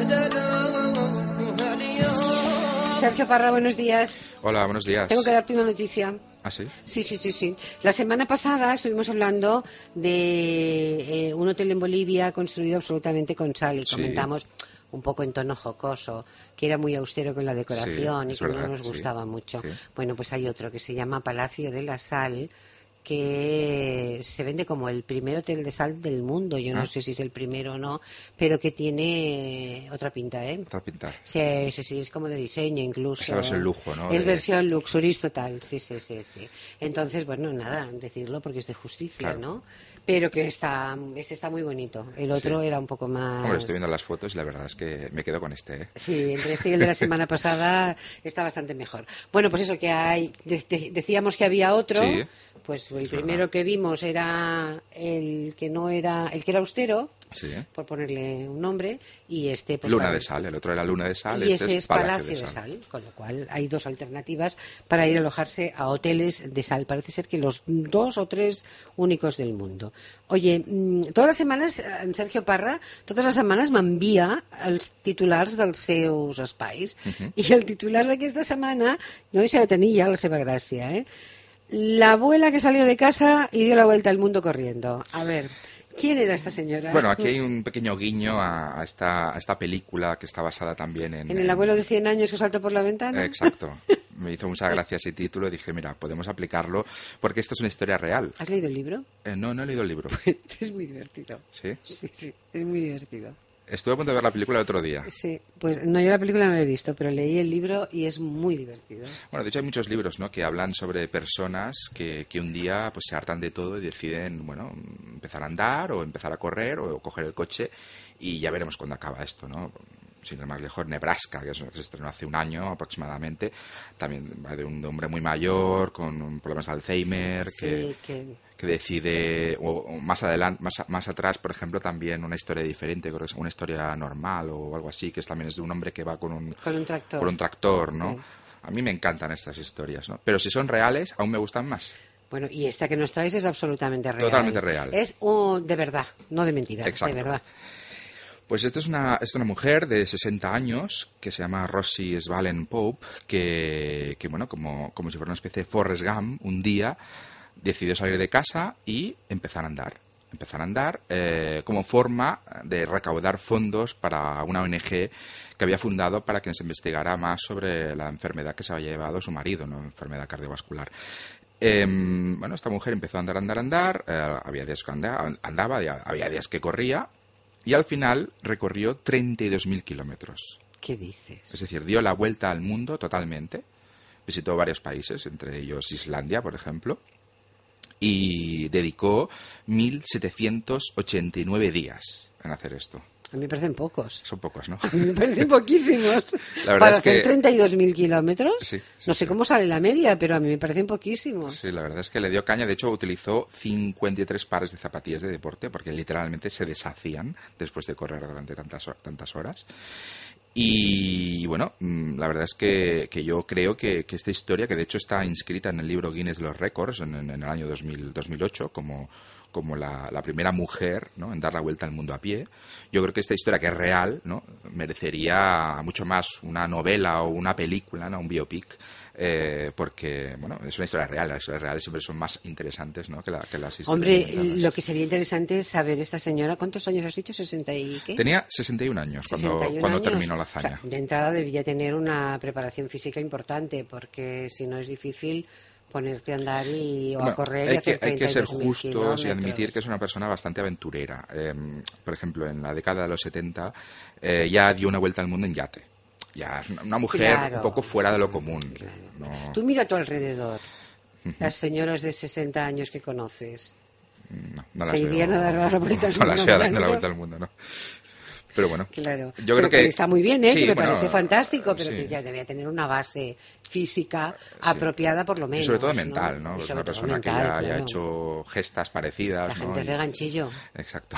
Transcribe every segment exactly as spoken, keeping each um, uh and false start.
Sergio Parra, buenos días. Hola, buenos días. Tengo que darte una noticia. ¿Ah, sí? Sí, sí, sí, sí. La semana pasada estuvimos hablando de eh, un hotel en Bolivia construido absolutamente con sal y Sí. comentamos un poco en tono jocoso que era muy austero con la decoración Sí, y es que verdad, no nos sí, gustaba mucho. sí. Bueno, pues hay otro que se llama Palacio de la Sal, que se vende como el primer hotel de sal del mundo. Yo no ¿Ah? sé si es el primero o no, pero que tiene otra pinta, ¿eh? Otra pinta. Sí, sí, sí, es como de diseño incluso. Esa versión lujo, ¿no? Es De- versión luxuris total, sí, sí, sí, sí. Entonces, bueno, nada, decirlo porque es de justicia, Claro. ¿no? Pero que está, este está muy bonito. El otro Sí. era un poco más... Hombre, estoy viendo las fotos y la verdad es que me quedo con este, ¿eh? Sí, entre este y el de la semana pasada está bastante mejor. Bueno, pues eso que hay, de- de- decíamos que había otro, Sí, pues el es primero verdad. que vimos era el que no era, el que era austero, Sí. por ponerle un nombre, y este pues Luna para- de sal, el otro era Luna de sal, y este, este es es Palacio de Sal, con lo cual hay dos alternativas para ir a alojarse a hoteles de sal. Parece ser que los dos o tres únicos del mundo. Oye, mm, todas les setmanes, en Sergio Parra, totes les setmanes m'envia els titulars dels seus espais. Ujú. I el titular d'aquesta setmana no deixa de tenir ja la seva gràcia, ¿eh? La abuela que salió de casa y dio la vuelta al mundo corriendo. A ver, ¿quién era esta señora? Bueno, aquí hay un pequeño guiño a, a esta, a esta película que está basada también en... ¿En el abuelo de cien años que saltó por la ventana? Exacto. Me hizo mucha gracia ese título y dije, mira, podemos aplicarlo porque esta es una historia real. ¿Has leído el libro? Eh, no, no he leído el libro. Es muy divertido. ¿Sí? Sí, sí, es muy divertido. Estuve a punto de ver la película el otro día. Sí, pues no, yo la película no la he visto, pero leí el libro y es muy divertido. Bueno, de hecho hay muchos libros, ¿no?, que hablan sobre personas que, que un día pues se hartan de todo y deciden, bueno, empezar a andar o empezar a correr o coger el coche y ya veremos cuándo acaba esto, ¿no? Sin ir más lejos, Nebraska, que es- que se estrenó hace un año aproximadamente, también va de un de hombre muy mayor con problemas de Alzheimer que, Sí, que... que decide, o, o más adelante, más, a- más atrás, por ejemplo, también una historia diferente, creo que es una historia normal o algo así, que es, también es de un hombre que va con un, Con un tractor. con un tractor, ¿no? Sí. A mí me encantan estas historias, ¿no? Pero si son reales, aún me gustan más. Bueno, y esta que nos traes es absolutamente real. Totalmente real. Es oh, de verdad, no de mentira, Exacto. de verdad. Pues esta es una, es una mujer de sesenta años que se llama Rosie Svalen Pope, que, que bueno, como, como si fuera una especie de Forrest Gump, un día decidió salir de casa y empezar a andar. Empezar a andar eh, como forma de recaudar fondos para una O N G que había fundado para que se investigara más sobre la enfermedad que se había llevado su marido, ¿no? Enfermedad cardiovascular. Eh, bueno, esta mujer empezó a andar, andar, andar. eh, había días que andaba, andaba, había días que corría. Y al final recorrió treinta y dos mil kilómetros. ¿Qué dices? Es decir, dio la vuelta al mundo totalmente. Visitó varios países, entre ellos Islandia, por ejemplo. Y dedicó mil setecientos ochenta y nueve días en hacer esto. A mí me parecen pocos. Son pocos, ¿no? A mí me parecen poquísimos. La verdad Para es que- hacer treinta y dos mil kilómetros, Sí, sí, no sé sí. cómo sale la media, pero a mí me parecen poquísimos. Sí, la verdad es que le dio caña. De hecho, utilizó cincuenta y tres pares de zapatillas de deporte porque literalmente se deshacían después de correr durante tantas, ho- tantas horas. Y bueno, mm, la verdad es que, que yo creo que, que esta historia, que de hecho está inscrita en el libro Guinness de los Récords en, en el año dos mil, dos mil ocho como, como la, la primera mujer, ¿no?, en dar la vuelta al mundo a pie, yo creo que esta historia, que es real, ¿no?, merecería mucho más una novela o una película, ¿no?, un biopic, eh, porque bueno, es una historia real. Las historias reales siempre son más interesantes, ¿no?, que, la, que las historias Hombre, inventadas. lo que sería interesante es saber esta señora, ¿cuántos años has dicho? ¿sesenta y qué? Tenía sesenta y un años cuando, sesenta y un cuando años. terminó la O sea, hazaña. de entrada debía tener una preparación física importante, porque si no es difícil ponerte a andar y, o Bueno, a correr y hay, hacer que, hay que ser treinta y dos mil justos y kilómetros. admitir que es una persona bastante aventurera. Eh, por ejemplo, en la década de los setenta eh, ya dio una vuelta al mundo en yate. Ya es una, una mujer Claro, un poco fuera de lo sí, común. claro. No- Tú mira a tu alrededor, Ujú. las señoras de sesenta años que conoces. No, no las Se irían veo- a dar la vuelta al no las mundo veo dando la andando. vuelta al mundo, ¿no? Pero bueno, Claro, yo creo pero que está muy bien, ¿eh? sí, que me bueno, parece fantástico, pero sí. que ya debía tener una base física Sí. apropiada por lo Y menos. sobre todo ¿no? mental, ¿no? Y Es sobre una todo persona que mental, ya, ya ha claro. hecho gestas parecidas, La ¿no? gente es Y- de ganchillo. Exacto.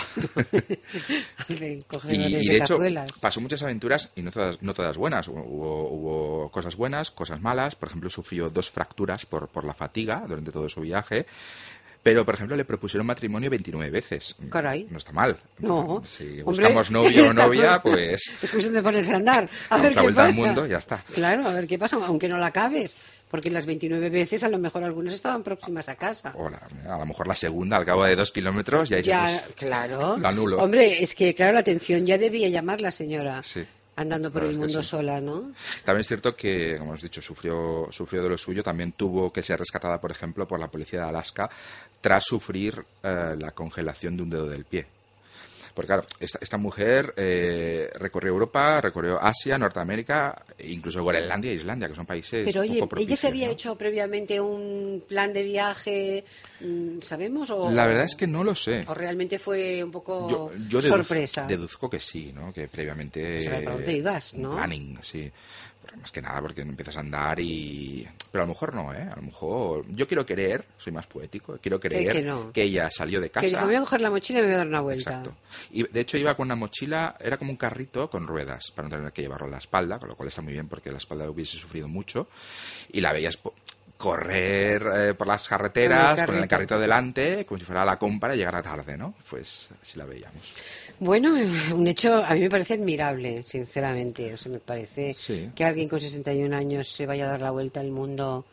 De Y, cogedores y de de hecho cazuelas. pasó muchas aventuras y no todas, no todas buenas. Hubo, hubo cosas buenas, cosas malas. Por ejemplo, sufrió dos fracturas por, por la fatiga durante todo su viaje. Pero, por ejemplo, le propusieron matrimonio veintinueve veces. Caray. No está mal. No. Si Hombre, buscamos novio o novia, pues... Es cuestión de ponerse a andar. A damos ver la qué vuelta pasa. al mundo y ya está. Claro, a ver qué pasa, aunque no la acabes. Porque las veintinueve veces a lo mejor algunas estaban próximas a casa. O la- a lo mejor la segunda, al cabo de dos kilómetros, ya dices, Ya, pues, claro. lo anulo. Hombre, es que, claro, la atención ya debía llamar la señora. Sí. Andando por La el verdad es que mundo sí. sola, ¿no? También es cierto que, como hemos dicho, sufrió, sufrió de lo suyo. También tuvo que ser rescatada, por ejemplo, por la policía de Alaska tras sufrir eh, la congelación de un dedo del pie. Porque claro, esta, esta mujer eh, recorrió Europa, recorrió Asia, Norteamérica, e incluso Groenlandia e Islandia, que son países Pero oye, poco ¿ella propicios, se había ¿no? hecho previamente un plan de viaje, mm, sabemos? O, La verdad es que no lo sé. ¿O realmente fue un poco Yo, yo deduz- sorpresa? deduzco que sí, ¿no? Que previamente... Saber para dónde ibas, un ¿no? planning, sí. Pero más que nada porque empiezas a andar y... Pero a lo mejor no, ¿eh? A lo mejor... Yo quiero creer, soy más poético, quiero creer que no. que ella salió de Que casa... dijo, voy a coger la mochila y me voy a dar una vuelta. Exacto. Y de hecho iba con una mochila, era como un carrito con ruedas, para no tener que llevarlo a la espalda, con lo cual está muy bien porque la espalda hubiese sufrido mucho. Y la veías po- correr eh, por las carreteras, Con con el el carrito. carrito delante, como si fuera a la compra y llegar tarde, ¿no? Pues así la veíamos. Bueno, eh, un hecho a mí me parece admirable, sinceramente. O sea, me parece Sí. que alguien con sesenta y un años se vaya a dar la vuelta al mundo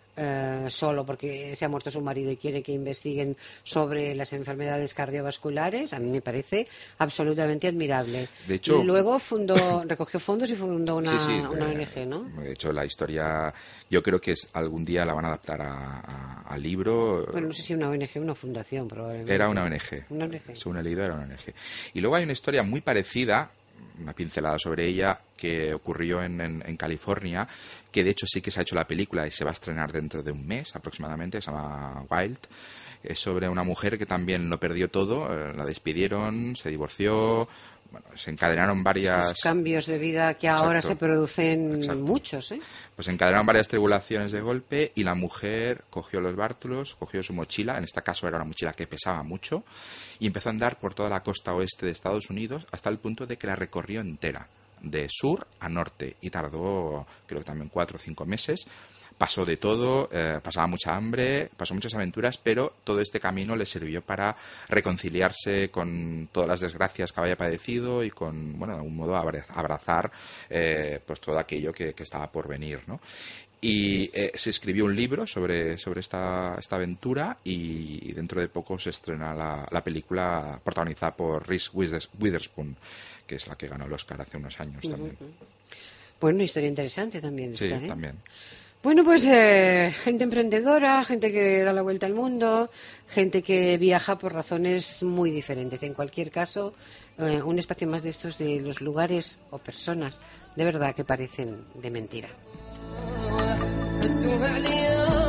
eh, solo porque se ha muerto su marido y quiere que investiguen sobre las enfermedades cardiovasculares. A mí me parece absolutamente admirable. De hecho- Luego fundó, recogió fondos y fundó una, Sí, sí, una eh, O N G, ¿no? De hecho, la historia, yo creo que es, algún día la van a adaptar a, a- al libro. Bueno, no sé si una O N G o una fundación, probablemente. Era una O N G. Una O N G. Según he leído, era una O N G. Y luego hay una historia muy parecida, una pincelada sobre ella, que ocurrió en, en- en California, que de hecho sí que se ha hecho la película y se va a estrenar dentro de un mes aproximadamente, se llama Wild. Es sobre una mujer que también lo perdió todo, eh, la despidieron, se divorció, bueno, se encadenaron varias... Los cambios de vida que ahora Exacto. se producen Exacto. muchos, ¿eh? Pues encadenaron varias tribulaciones de golpe y la mujer cogió los bártulos, cogió su mochila, en este caso era una mochila que pesaba mucho, y empezó a andar por toda la costa oeste de Estados Unidos hasta el punto de que la recorrió entera, de sur a norte, y tardó creo que también cuatro o cinco meses. Pasó de todo, eh, pasaba mucha hambre, pasó muchas aventuras, pero todo este camino le sirvió para reconciliarse con todas las desgracias que había padecido y con, bueno, de algún modo abra- abrazar eh, pues todo aquello que, que estaba por venir, ¿no? Y eh, se escribió un libro sobre, sobre esta, esta aventura y dentro de poco se estrena la, la película protagonizada por Reese Withers- Witherspoon, que es la que ganó el Oscar hace unos años también. Ujú. Bueno, una historia interesante también Sí, esta, ¿eh? también. Bueno, pues eh, gente emprendedora, gente que da la vuelta al mundo, gente que viaja por razones muy diferentes. En cualquier caso, eh, un espacio más de estos de los lugares o personas de verdad que parecen de mentira. بتدوم عليا